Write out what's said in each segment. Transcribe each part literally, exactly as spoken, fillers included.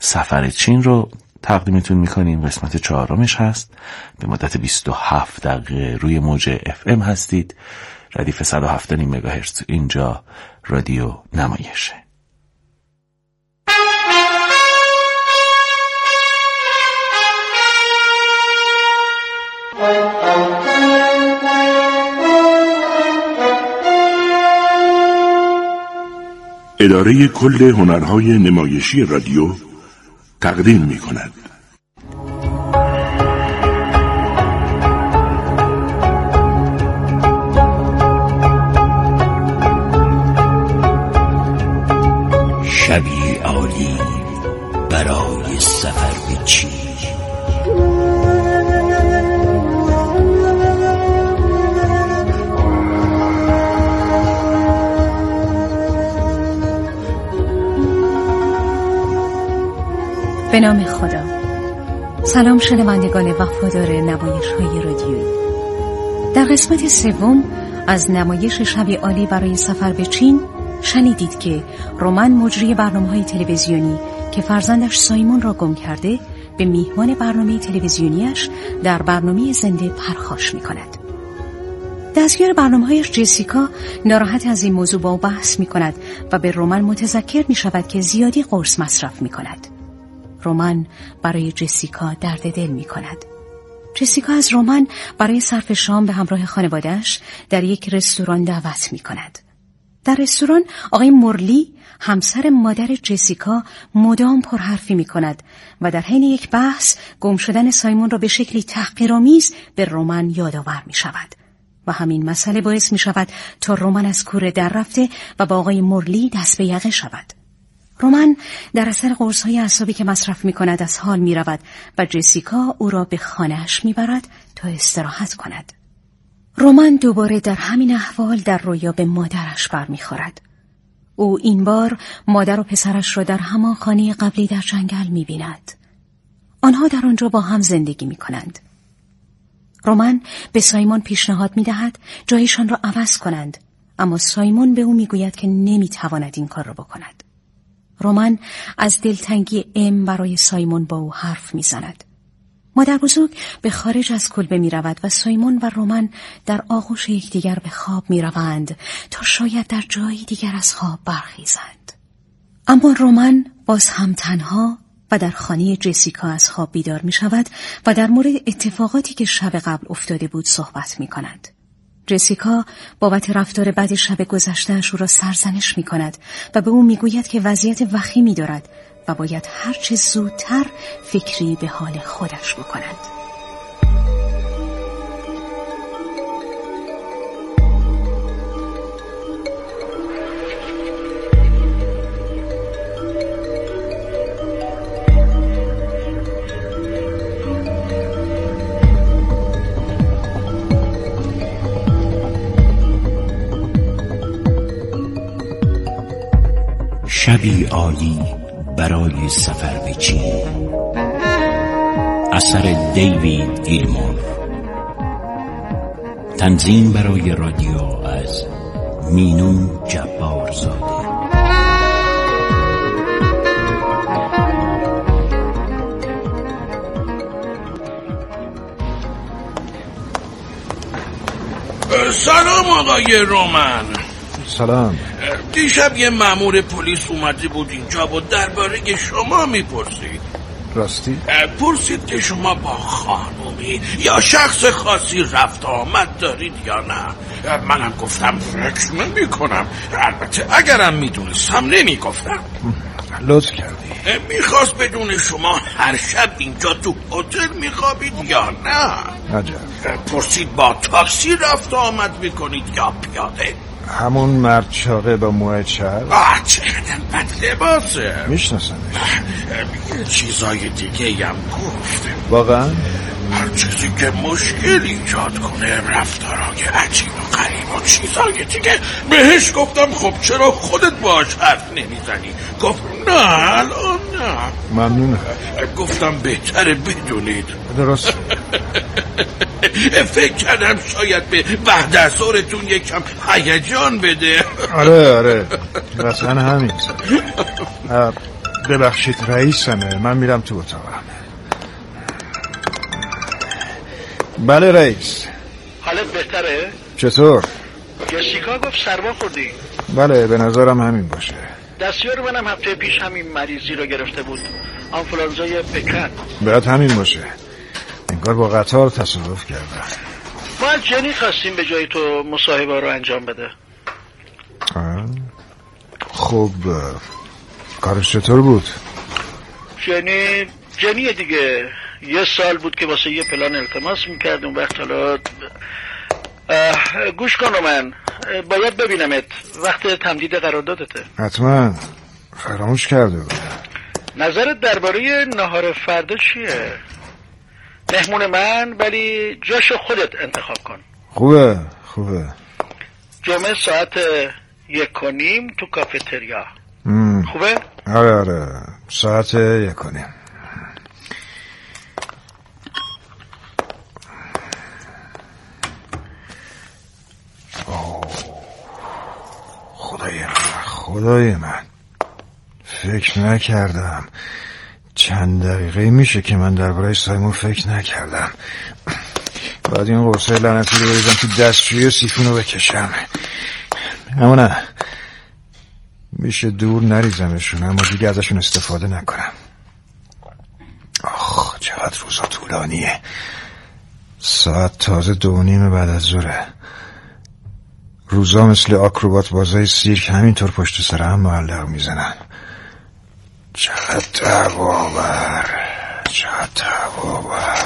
سفر چین رو تقدیمتون میکنیم. قسمت چهارمش هست. به مدت بیست و هفت دقیقه روی موج اف ام هستید. ردیف صد و هفت و نیم مگاهرتز. اینجا رادیو نمایشه. اداره کل هنرهای نمایشی رادیو تقدیم می کند. شبی عالی برای سفر به چین. به نام خدا. سلام شنوندگان وفادار نمایش‌های رادیویی. در قسمت سوم از نمایش شبی عالی برای سفر به چین شنیدید که رومن مجری برنامه‌های تلویزیونی که فرزندش سایمون را گم کرده به میهمان برنامه تلویزیونیش در برنامه زنده پرخاش می‌کند. دستیار برنامه‌هایش جسیکا ناراحت از این موضوع با او بحث می‌کند و به رومن متذکر می‌شود که زیادی قرص مصرف می‌کند. رومن برای جسیکا درد دل می کند. جسیکا از رومن برای صرف شام به همراه خانواده‌اش در یک رستوران دعوت می کند. در رستوران آقای مورلی همسر مادر جسیکا مدام پرحرفی می کند و در حین یک بحث گم شدن سایمون را به شکلی تحقیرآمیز به رومن یادآور می شود و همین مسئله باعث می شود تا رومن از کوره در رفته و با آقای مورلی دست به یقه شود. رومن در اثر قرص‌های اعصابی که مصرف می‌کند از حال می‌رود و جسیکا او را به خانه‌اش می‌برد تا استراحت کند. رومن دوباره در همین احوال در رویا به مادرش برمی‌خورد. او این بار مادر و پسرش را در همان خانه قبلی در جنگل می‌بیند. آنها در آنجا با هم زندگی می‌کنند. رومن به سایمون پیشنهاد می‌دهد جایشان را عوض کنند، اما سایمون به او می‌گوید که نمی‌تواند این کار را بکند. رومن از دلتنگی ام برای سایمون با او حرف میزند. مادر بزرگ به خارج از کلبه می رود و سایمون و رومن در آغوش یکدیگر به خواب می روند تا شاید در جایی دیگر از خواب برخیزند. اما رومن باز هم تنها و در خانه جسیکا از خواب بیدار می شود و در مورد اتفاقاتی که شب قبل افتاده بود صحبت می کند. جسیکا بابت رفتار بد شب گذشته‌اش او را سرزنش می کند و به او می گوید که وضعیت وخیمی دارد و باید هرچه زودتر فکری به حال خودش بکند. شبی عالی برای سفر به چین. اثر دیوید گیلمور. تنظیم برای رادیو از مینو جبارزاده. سلام آقای رومن. سلام. دیشب یه مأمور پلیس اومده بود اینجا و درباره شما میپرسید. راستی؟ پرسید که شما با خانومی یا شخص خاصی رفت آمد دارید یا نه. منم گفتم فکر نمی‌کنم. البته اگرم میدونستم نمیگفتم. لطف کردی. میخواست بدون شما هر شب اینجا تو هتل میخوابید یا نه. عجب. پرسید با تاکسی رفت آمد میکنید یا پیاده. همون مرد چاقه با موهای چرب؟ آه چقدر بد لباسه. میشناسمش. یه چیزای دیگه هم گفت. واقعا؟ هر چیزی که مشکل ایجاد کنه، رفتارهای عجیب و غریب و چیزای دیگه. بهش گفتم خب چرا خودت باهاش حرف نمیزنی؟ گفت نه الان نه. ممنونم. گفتم بهتره بدونید. درست. فکر کردم شاید به وحدت‌زورتون یکم هیجان بده. آره آره مثلا همین. ببخشید رئیسمه، من میرم تو اتاقم. بله رئیس. حالت بهتره؟ چطور؟ جسیکا گفت سرما خوردی. بله به نظرم همین باشه. دستیار منم هفته پیش همین مریضی رو گرفته بود، آنفولانزای پکن. باید همین باشه، انگار با قطار تصادف کردم. ما از جنی خواستیم به جای تو مصاحبه رو انجام بده. خب کارش چطور بود؟ جنی جنی دیگه یه سال بود که واسه یه پلان التماس میکرد. اون وقت حالا گوش کن من باید ببینمت وقت تمدید قراردادته. حتما، فراموش کرده بود. نظرت درباره نهار فردا چیه؟ مهمون من ولی جاشو خودت انتخاب کن. خوبه خوبه. جمعه ساعت یک و نیم تو کافتریا. خوبه؟ آره آره ساعت یک و نیم. خدای من خدای من فکر نکردم. چند دقیقه میشه که من درباره سایمون فکر نکردم. بعد این قرصه لعنتی رو بریزم تو دستشویی و سیفونو بکشم. اما نه، میشه دور نریزمشون اما دیگه ازشون استفاده نکنم. آخ چقدر روزا طولانیه. ساعت تازه دو نیم بعد از ظهره. روزا مثل آکروبات بازای سیرک همینطور پشت سر هم معلق میزنن. چقدر تباور چقدر تباور.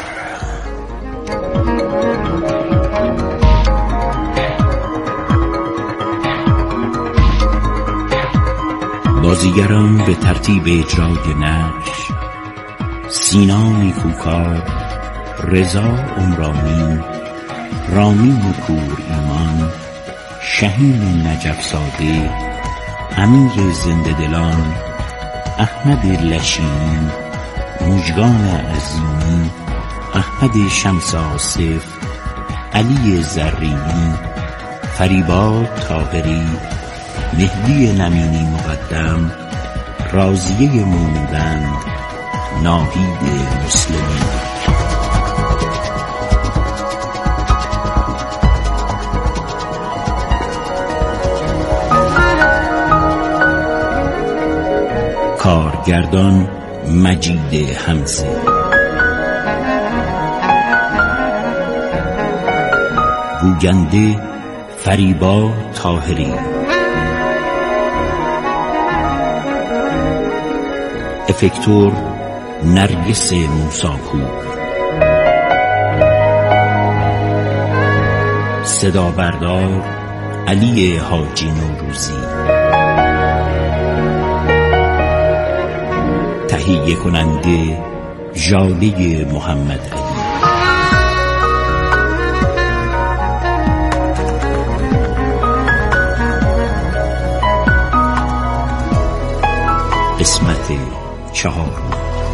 بازیگران به ترتیب اجرای نقش: سینا نیکوکار، رضا عمرانی، رامین پور ایمان، شهین نجفزاده، امیر زنده دلان، احمد لشینی، مژگان عظیمی، احمد شمس آصف، علی زرینی، فریبا طاهری، مهدی نمینی مقدم، راضیه مومودند، ناهید مسلمی. کارگردان مجید همزه، گوینده فریبا طاهری، افکتور نرگس موساپور، صدا بردار علی حاجی نوروزی، تهیه کننده ژاله محمد علی. قسمت چهار.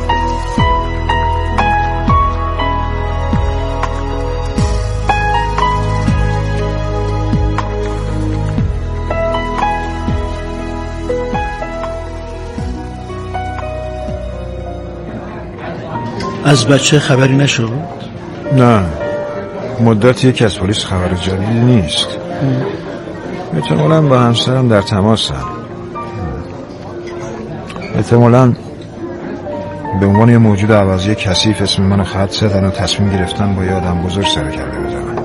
از بچه خبری نشد؟ نه، مدتی که از پلیس خبر جدیدی نیست. احتمالاً با همسرم در تماسم. احتمالاً به عنوان یه موجود عوضی کثیف اسم منو خط زدن و تصمیم گرفتن با یه آدم بزرگ سر کرده بزنن.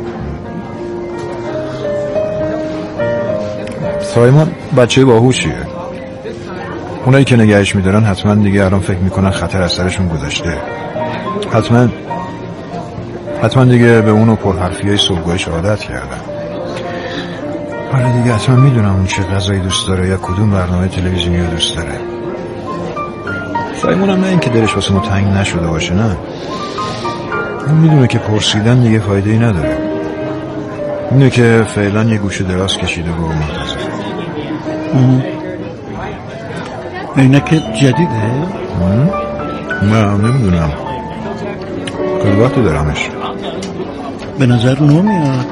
سایمون بچه باهوشیه. اونایی که نگهش میدارن حتما دیگه الان فکر میکنن خطر از سرشون گذشته. حتما حتما دیگه به اونو پرحرفی های صبحگاهش عادت کردن. حالا دیگه حتما میدونم اون چه غذایی دوست داره یا کدوم برنامه تلویزیونی رو دوست داره. سایمون هم نه این که دلش واسه ما تنگ نشده باشه، نه، اون میدونه که پرسیدن دیگه فایده ای نداره. اینه که فعلا یه گوشه دراز کشیده و منتظر. عینک جدیده؟ نه نمیدونم، خیلی وقت دارمش. به نظر اونو میاد.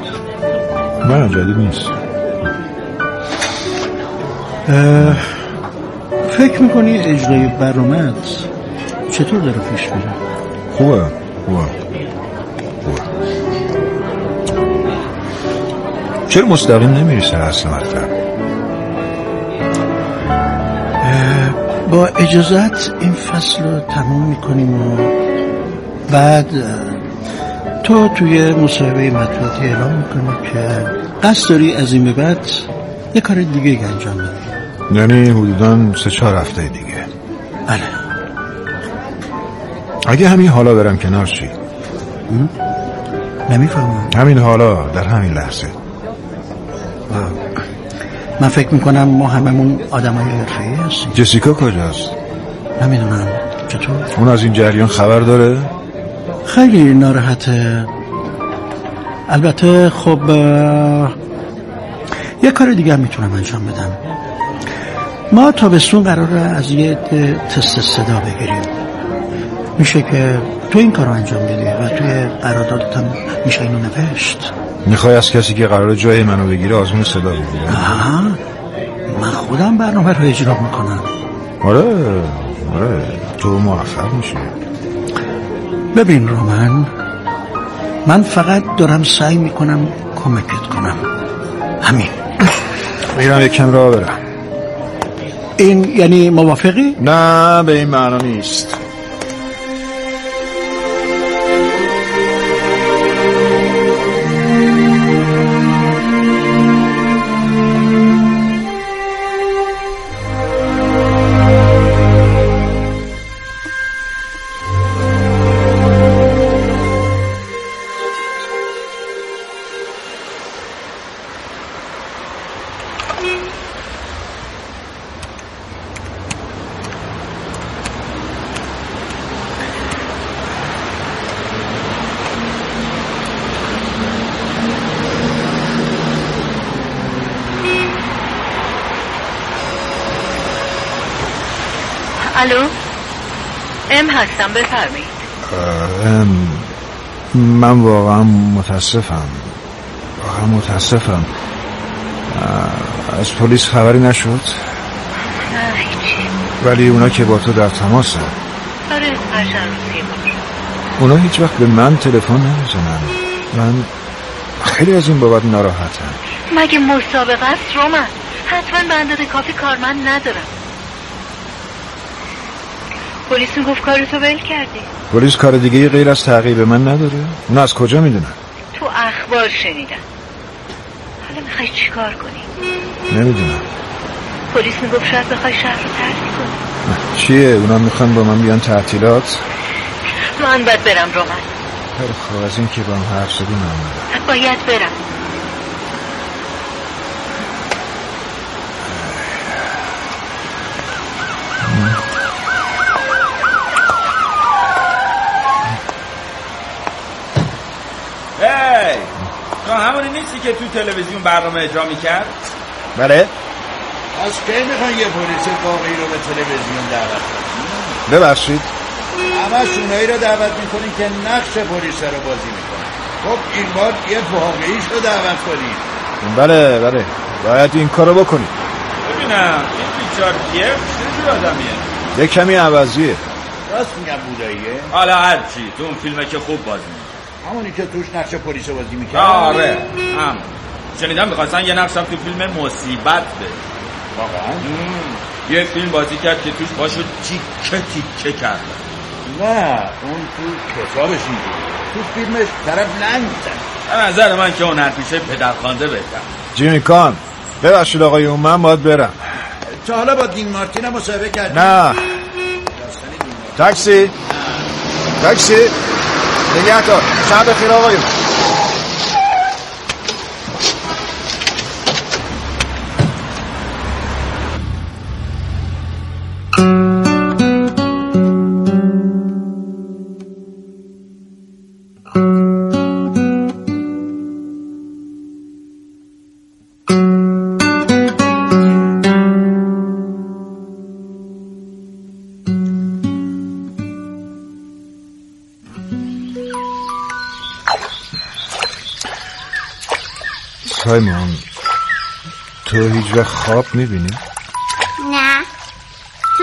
نه جدید نیست. فکر میکنی اجرای برنامه‌ات چطور داره پیش میره؟ خوبه خوبه خوبه. چرا مستقیم نمیری سر اصل مطلب؟ با اجازت این فصل رو تموم میکنیم و بعد تو توی مصاحبه مطبوعاتی اعلام میکنی که قصد داری از این به بعد یه کار دیگه انجام بدی. یعنی حدوداً سه چهار هفته دیگه؟ بله. اگه همین حالا برم کنار چی؟ نمیفهمم. همین حالا در همین لحظه. من فکر میکنم ما هممون آدمای حرفه‌ای هستیم. جسیکا کجاست؟ نمیدونم. چطور؟ اون از این جریان خبر داره؟ خیلی ناراحته. البته خب یه کار دیگه هم میتونم انجام بدم. ما تابستون قراره از یه تست صدا بگیریم. میشه که تو این کار رو انجام بدی و توی قراردادت هم میشه اینو نوشت. میخوای از کسی که قراره جای منو بگیره آزمون صدا بگیره؟ آها، من خودم برنامه رو اجرا میکنم. آره آره تو موفق میشی. ببین رومن، من فقط دارم سعی میکنم کمکت کنم. همین. میرم یک کم راه برم. این یعنی موافقی؟ نه به این معنا نیست. الو، ام هستم، بفرمایید. ام من واقعا متاسفم واقعا متاسفم از پلیس خبری نشد؟ نه هیچی. ولی اونا که با تو در تماسه. آره، هر چند روزی بار. اونا هیچ وقت به من تلفن نمیزنن. من خیلی از این بابت ناراحتم. مگه مسابقه است رومن؟ حتما به اندازه کافی کارمند ندارم. پلیس میگفت کارتو ول کردی. پلیس کار دیگه غیر از تعقیب من نداره؟ اون از کجا میدونن؟ تو اخبار شنیدم. حالا میخوای چی کار کنی؟ نمیدونم. پلیس میگفت شاید بخوای شهر رو ترک کنی. چیه؟ اونا میخوان با من بیان تعطیلات؟ من باید برم رومن. خیلی خوب، از این که با هم حرف زدیم من باید برم. هی تو همونی نیستی که تو تلویزیون برنامه اجرا میکرد؟ بله. از کی میخوان یه پلیس واقعی رو به تلویزیون دعوت کنید؟ ببخشید، همه شونایی رو دعوت میکنین که نقش پلیس رو بازی میکنن. خب این بار یه واقعیش رو دعوت کنید. بله بله باید این کارو بکنید. ببینم این بیچار کیه؟ چه جور آدمیه؟ یه کمی عوضیه. راست میگم بوداییه؟ حالا هرچی، تو اون فیلمه که خوب بازی میکنه. همونی که توش نقش پلیس بازی میکرد؟ آره هم شنیدم میخواستن یه نقشم تو فیلم مصیبت به. واقعا؟ یه فیلم بازی کرد که توش باشو تیکه تیکه کرد. نه اون تو کتابش اینجوری، تو فیلمش طرف لنگ زد. به نظر من که هنرپیشه پدرخوانده بهتر. جیمی کان ببخشید آقایون، من باید برم. تا حالا با دین مارتین هم مصاحبه کردی؟ نه. تاکسی تاکسی نگه دار. شب بخیر آقایون. سایمون، تو هیچ وقت خواب میبینی؟ نه.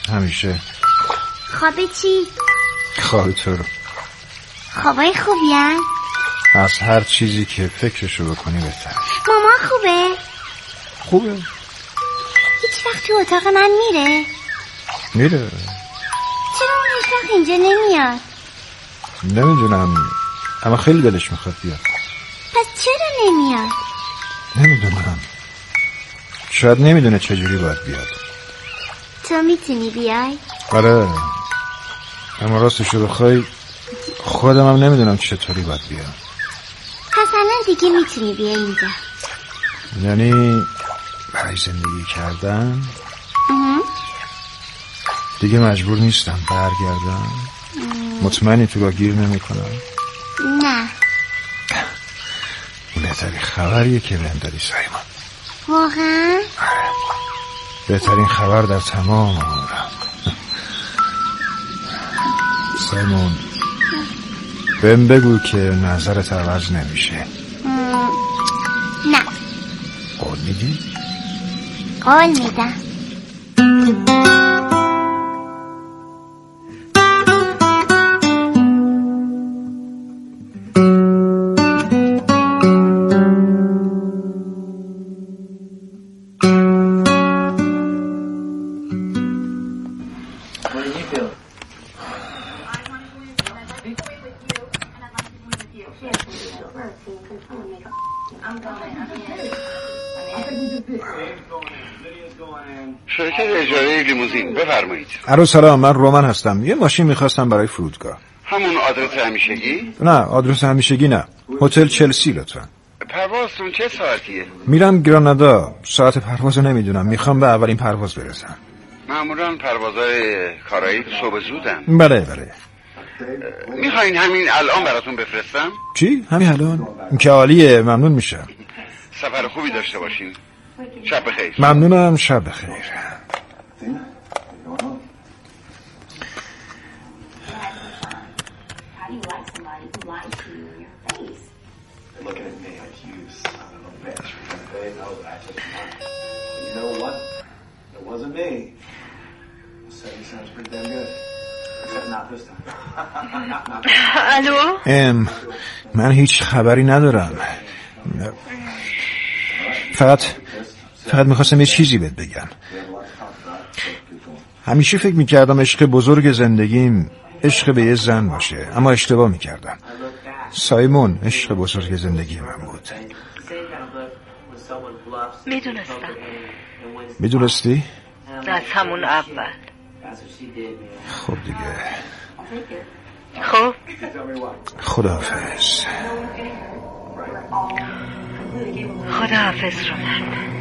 همیشه. خواب چی؟ خواب تو رو. خوابای خوبی هست؟ از هر چیزی که فکرشو بکنی بهتر. ماما خوبه؟ خوبه. هیچ وقت تو اتاق من میره؟ میره. چرا اون هیچ وقت اینجا نمیاد؟ نمیدونم، اما خیلی دلش میخواد بیاد. پس چرا نمیاد؟ نمیدونم، شاید نمیدونه چجوری باید بیاد. تو میتونی بیای؟ آره، اما راستشو بخوای خودم هم نمیدونم چطوری باید بیام. پس الان دیگه میتونی بیای اینجا؟ یعنی برای زندگی کردن اه. دیگه مجبور نیستم برگردم؟ مطمئنی تو را گیر نمی کنم؟ نه. این بهترین خبریه که بهم دادی سایمون. واقعا؟ بهترین خبر در تمام عمرم. سایمون بهم بگو که نظرت عوض نمیشه. نه. قول میدی؟ قول میدم. شرکت اجاره لیموزین، بفرمایید. الو سلام، من رومن هستم. یه ماشین میخواستم برای فرودگاه. همون آدرس همیشگی؟ نه، آدرس همیشگی نه. هتل چلسی لطفا. پروازتون چه ساعتیه؟ میرم گرانادا. ساعت پروازو نمیدونم، میخوام به اولین پرواز برسم. معمولا پروازهای کارایی صبح زودن. بله بله. میخواین همین الان براتون بفرستم؟ چی؟ همین الان؟ این که عالیه، ممنون میشم. سفر خوبی داشته باشین. شب بخیر. ممنونم، شب بخیر. الو؟ ام من هیچ خبری ندارم. فقط فقط میخواستم یه چیزی بهت بگم. همیشه فکر میکردم عشق بزرگ زندگیم عشق به یه زن باشه، اما اشتباه میکردم. سایمون عشق بزرگ زندگی من بود. میدونستم. میدونستی؟ از همون اول. خب دیگه. خب خداحافظ. خداحافظ رومن.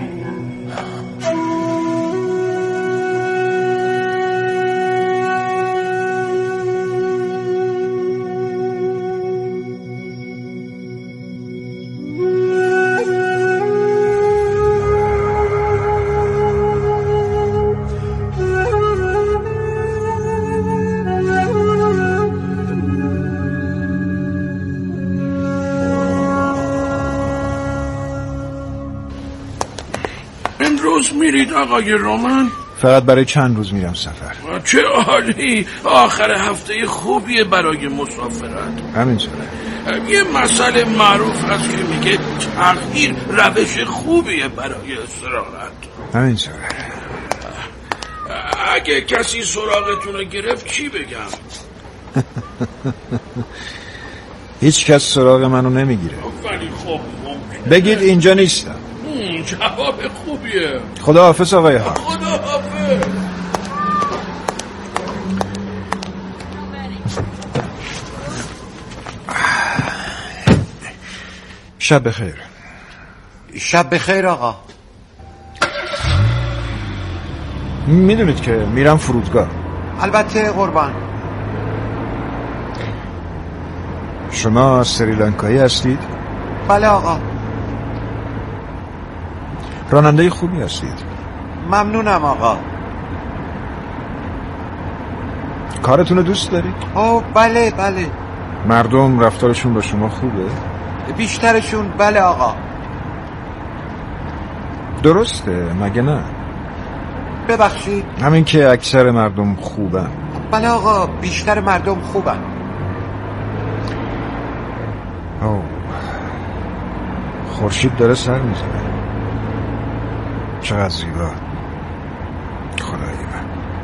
امروز میرید آقای رومن؟ فقط برای چند روز میرم سفر. چه عالی، آخر هفته خوبیه برای مسافرت. همینطوره. یه مسئله معروف هست که میگه تغییر روش خوبیه برای استراحت. همینطوره. اگه کسی سراغتون رو گرفت چی بگم؟ هیچ کس سراغ منو نمیگیره. ولی خب بگید اینجا نیستم. جواب خوبیه. خداحافظ آقای ها. خداحافظ. شب بخیر. شب بخیر آقا. میدونید که میرم فرودگاه. البته قربان. شما سریلانکایی هستید؟ بله آقا. راننده خوبی هستید. ممنونم آقا. کارتون رو دوست دارید؟ اوه بله بله. مردم رفتارشون با شما خوبه؟ بیشترشون بله آقا. درسته مگه نه؟ ببخشید. همین که اکثر مردم خوبن. بله آقا، بیشتر مردم خوبن. اوه خورشید داره سر میزنه. چقدر زیبا. خدای من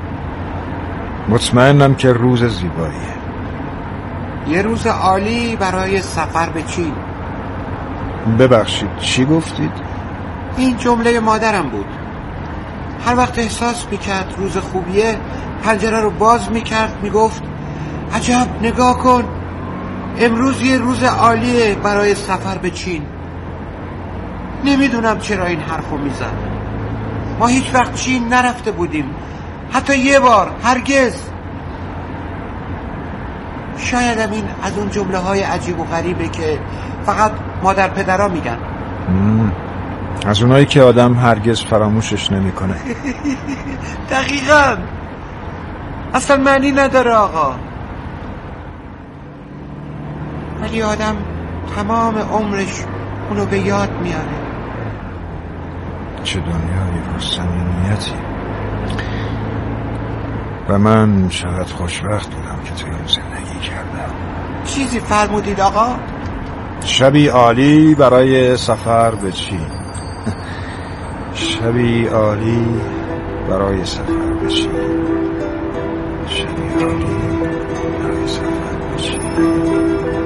مطمئنم که روز زیباییه. یه روز عالی برای سفر به چین. ببخشید چی گفتید؟ این جمله مادرم بود. هر وقت احساس میکرد روز خوبیه پنجره رو باز میکرد میگفت عجب نگاه کن، امروز یه روز عالیه برای سفر به چین. نمیدونم چرا این حرفو میزد. ما هیچ وقت چین نرفته بودیم، حتی یه بار، هرگز. شاید این از اون جمله های عجیب و غریبه که فقط مادر پدرها میگن. مم. از اونایی که آدم هرگز فراموشش نمیکنه. دقیقاً. اصلا معنی نداره آقا، ولی آدم تمام عمرش اونو به یاد میاره. چه دنیای پرصمیمیتی. و من چقدر خوشبخت بودم که توی اون زندگی کردم. چیزی فرمودید آقا؟ شبی عالی برای سفر به چین. شبی عالی برای سفر به چین. شبی عالی برای سفر به چین.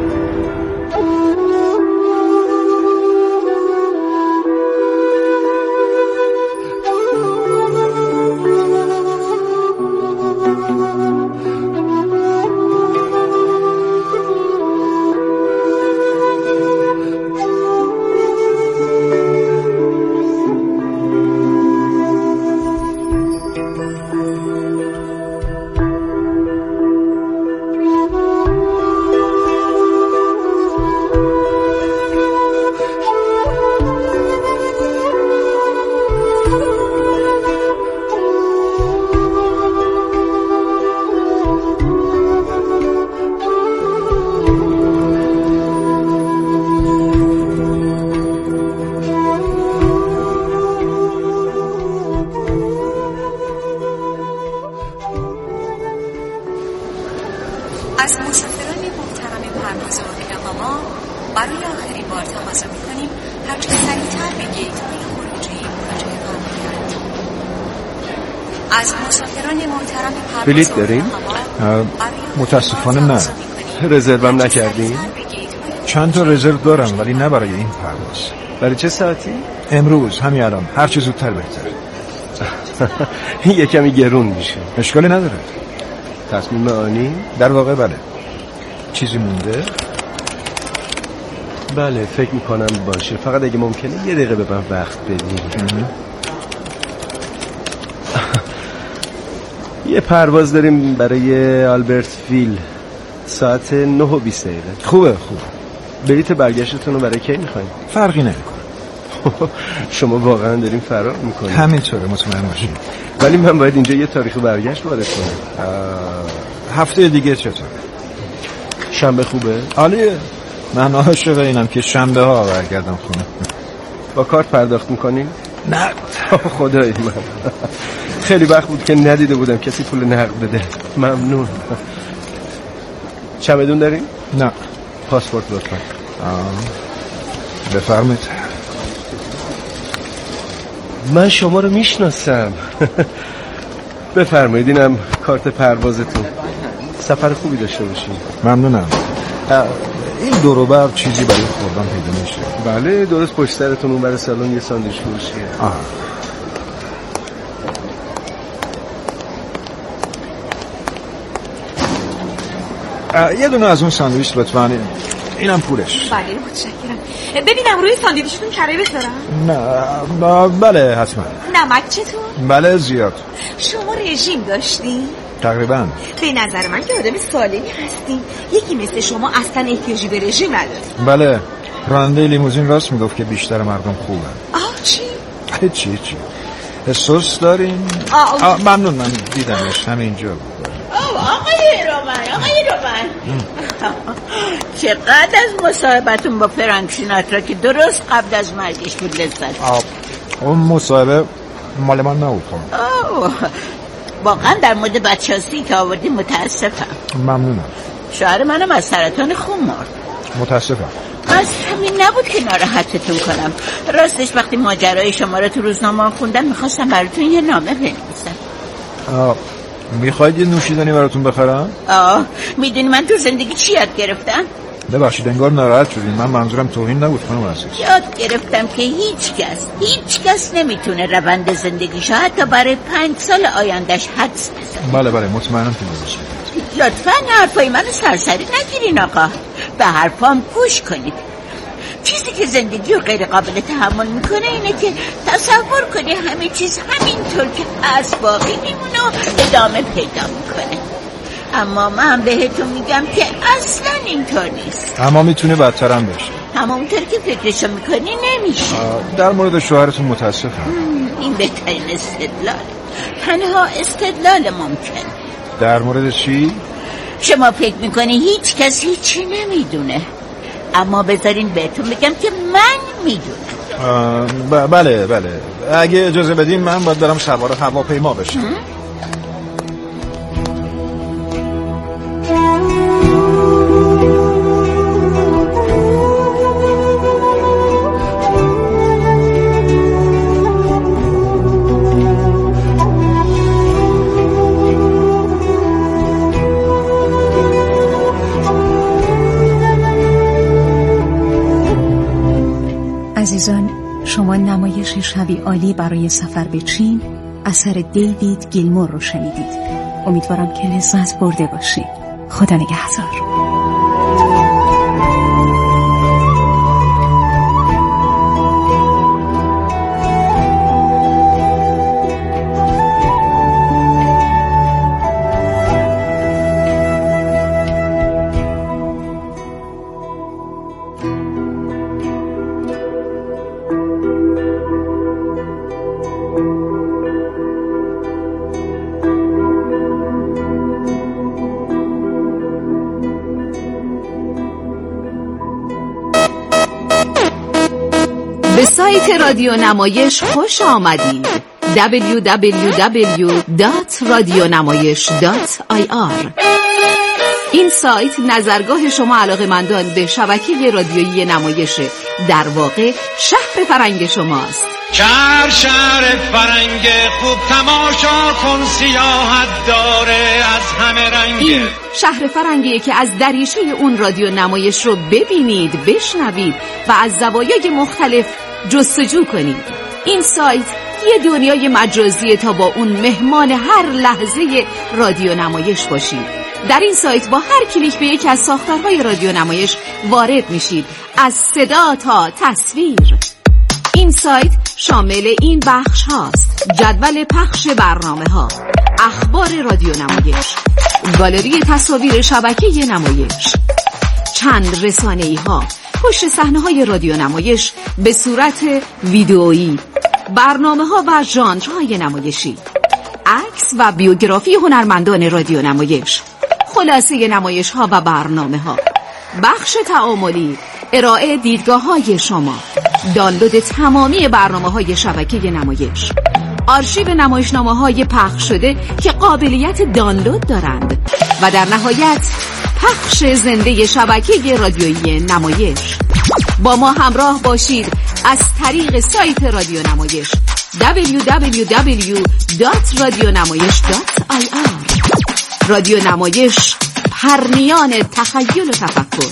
از مسافران محترم پرواز اوکلاهاما برای آخرین بار تقاضا می‌کنیم هرچه سریع‌تر به گیت‌های خروجی مراجعه کنید. از مسافران محترم پرواز بلیط دارین؟ متاسفانه نه. رزروم نکردین؟ چند تا رزرو دارم ولی نه برای این پرواز. برای چه ساعتی؟ امروز، همین الان. هر چه زودتر بهتر. یه کمی گرون میشه. اشکالی نداره. تصمیم آنی؟ در واقع بله. چیزی مونده؟ بله فکر میکنم باشه، فقط اگه ممکنه یه دقیقه به من وقت بدین. یه پرواز داریم برای آلبرت ویل ساعت نه و بیست دقیقه. خوبه خوبه. بلیط برگشتتون رو برای کی میخواین؟ فرقی نمیکنه. شما واقعا دارین فرار میکنین؟ همینطوره، مطمئن باشین. ولی من باید اینجا یه تاریخ برگشت وارد کنم. هفته دیگه چطور؟ شنبه خوبه؟ عالیه. من عاشق اینم که شنبه ها برگردم خونه. با کارت پرداخت میکنین؟ نه. خدای من خیلی وقت بود که ندیده بودم کسی پول نقد بده. ممنون. چمدون دارین؟ نه. پاسپورت لطفا. بفرمایید. من شما رو میشناسم. بفرمایید، اینم کارت پروازتون. سفر خوبی داشته باشین. ممنونم. این دور و بر چیزی برای خوردن پیدا میشه؟ بله درست پشت سرتون اون بر سالن یه ساندویچ فروشیه. آه. یه دونه از اون ساندویچ لطفاً. اینم پولش. بله متشکرم. ببینم روی ساندویچتون کره بذارم؟ نه بله حتما. نمک چطور؟ بله زیاد. شما رژیم داشتین؟ تقریبا. به نظر من که آدم سالمی هستین. یکی مثل شما اصلا احتیاجی به رژیم نداره. بله راننده لیموزین راست میگفت که بیشتر مردم خوبن. آه چی؟ چی چی سس دارین؟ آه, آه ممنون، من دیدمش همینجا. آه آقای رومن آقای رومن چقدر از مصاحبتون با فرانک سیناترا که درست قبل از مرگش بود لذت. آه اون مصاحبه مال من نبود خانم. اوه واقعا در مورد بچه هستی که آوردی متاسفم. ممنونم. شوهر منم از سرطان خون مرد. متاسفم. از همین نبود که ناراحتتون کنم. راستش وقتی ماجرای شما رو تو روزنامه خوندم میخواستم براتون یه نامه بنویسم. میخواید یه نوشیدنی براتون بخرم؟ آه میدونی من تو زندگی چی یاد گرفتم؟ ببخشید انگار ناراحت شدین. من منظورم توهین نبود خانم عزیز. یاد گرفتم که هیچ کس هیچ کس نمیتونه روند زندگیشو حتی برای پنج سال آیندهش حدس بزنه. بله بله مطمئنم که درسته. لطفاً حرفای منو سرسری نگیرین آقا. به حرفام گوش کنید. چیزی که زندگی رو غیر قابل تحمل میکنه اینه که تصور کنی همه چیز همینطور که از باقی میمونه و ادامه پیدا میکنه. اما من بهتون میگم که اصلا اینطور نیست. اما میتونه بدترم بشه. همونطور که فکرشو میکنی نمیشه. در مورد شوهرتون متاسفم. این بهترین استدلال، تنها استدلال ممکن. در مورد چی؟ شما فکر میکنی هیچ کس هیچی نمیدونه، اما بذارین بهتون بگم که من میدونم. ب- بله بله اگه اجازه بدین من باید برم سوار هواپیما بشم. عزیزان، شما نمایش شبی عالی برای سفر به چین اثر دیوید گیلمور رو شنیدید. امیدوارم که لذت برده باشید. خدا نگهدار. به سایت رادیو نمایش خوش آمدید. دبلیو دبلیو دبلیو دات رادیونمایش دات آی آر. این سایت نظرگاه شما علاقه‌مندان به شبکه رادیویی نمایش، در واقع شهر فرنگ شماست. شهر شهر فرنگ خوب تماشا کن، سیاحت داره از همه رنگ. این شهر فرنگیه که از دریچه اون رادیو نمایش رو ببینید، بشنوید و از زوایای مختلف جستجو کنید. این سایت یه دنیای مجازیه تا با اون مهمان هر لحظه رادیو نمایش باشید. در این سایت با هر کلیک به یکی از ساختارهای رادیو نمایش وارد میشید، از صدا تا تصویر. این سایت شامل این بخش هاست: جدول پخش برنامه ها، اخبار رادیو نمایش، گالری تصاویر شبکه نمایش، چند رسانه‌ای ها، پشت صحنه های رادیو نمایش به صورت ویدئویی، برنامه ها و ژانرهای نمایشی، عکس و بیوگرافی هنرمندان رادیو نمایش، خلاصه نمایش ها و برنامه ها، بخش تعاملی، ارائه دیدگاه های شما، دانلود تمامی برنامه های شبکه نمایش، آرشیو نمایشنامه های پخش شده که قابلیت دانلود دارند و در نهایت پخش زنده شبکه رادیویی نمایش. با ما همراه باشید از طریق سایت رادیو نمایش دبلیو دبلیو دبلیو دات رادیونمایش دات آی آر. رادیو نمایش، پرنیان تخیل و تفکر.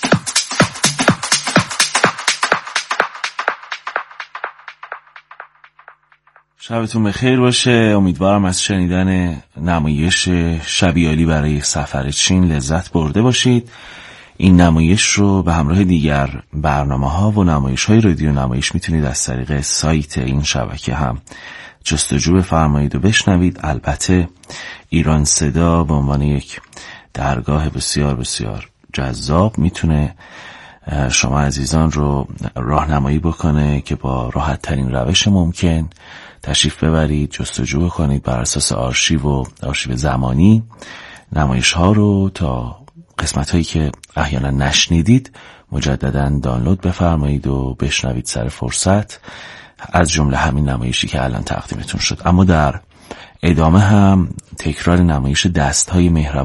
شبتون بخیر باشه. امیدوارم از شنیدن نمایش شبی عالی برای سفر چین لذت برده باشید. این نمایش رو به همراه دیگر برنامه ها و نمایش های رادیو نمایش میتونید از طریق سایت این شبکه هم جستجو بفرمایید و بشنوید. البته ایران صدا به عنوان یک درگاه بسیار بسیار جذاب میتونه شما عزیزان رو راهنمایی بکنه که با راحت ترین روش ممکن تشریف ببرید، جستجو بکنید بر اساس آرشیو و آرشیو زمانی نمایش ها رو تا قسمت هایی که احیانا نشنیدید مجددا دانلود بفرمایید و بشنوید سر فرصت. از جمله همین نمایشی که الان تقدیمتون شد. اما در ادامه هم تکرار نمایش دست‌های مهربان